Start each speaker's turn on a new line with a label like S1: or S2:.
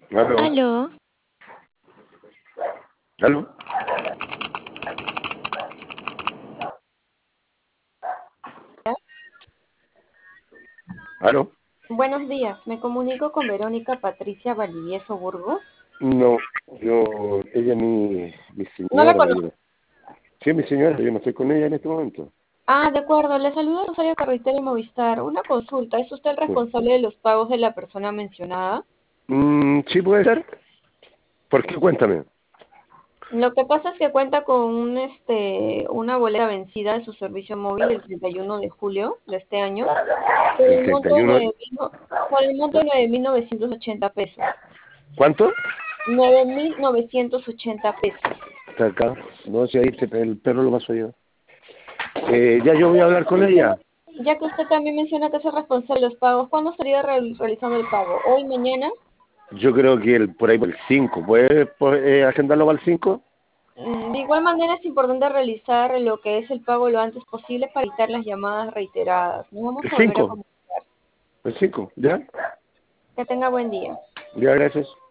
S1: Aló,
S2: Aló,
S1: aló, aló.
S3: Buenos días, me comunico con Verónica Patricia Valdivieso Burgos.
S1: No, ella es mi
S3: No la
S1: señora, pero yo
S3: conozco.
S1: no. Sí, es mi señora, yo no estoy con ella en este momento.
S3: Ah, de acuerdo, le saluda Rosario Carretera y Movistar. Una consulta, ¿es usted el
S1: Sí.
S3: responsable de los pagos de la persona mencionada?
S1: Sí, puede ser. ¿Por qué? Cuéntame.
S3: Lo que pasa es que cuenta con una boleta vencida de su servicio móvil el 31 de julio de este año por
S1: El
S3: el monto de
S1: 31.
S3: 9.980 pesos.
S1: ¿Cuánto?
S3: 9.980 pesos.
S1: Está acá. No sé, ahí el perro lo pasó yo. Ya yo voy a hablar con ella.
S3: Ya que usted también menciona que es el responsable de los pagos, ¿cuándo estaría realizando el pago? ¿Hoy, mañana?
S1: Yo creo que por ahí por el 5. ¿Puedes agendarlo para el 5?
S3: De igual manera es importante realizar lo que es el pago lo antes posible para evitar las llamadas reiteradas. Nos vamos
S1: ¿El
S3: a volver a
S1: 5?
S3: comunicar.
S1: ¿El 5? ¿Ya?
S3: Que tenga buen día.
S1: Ya, gracias.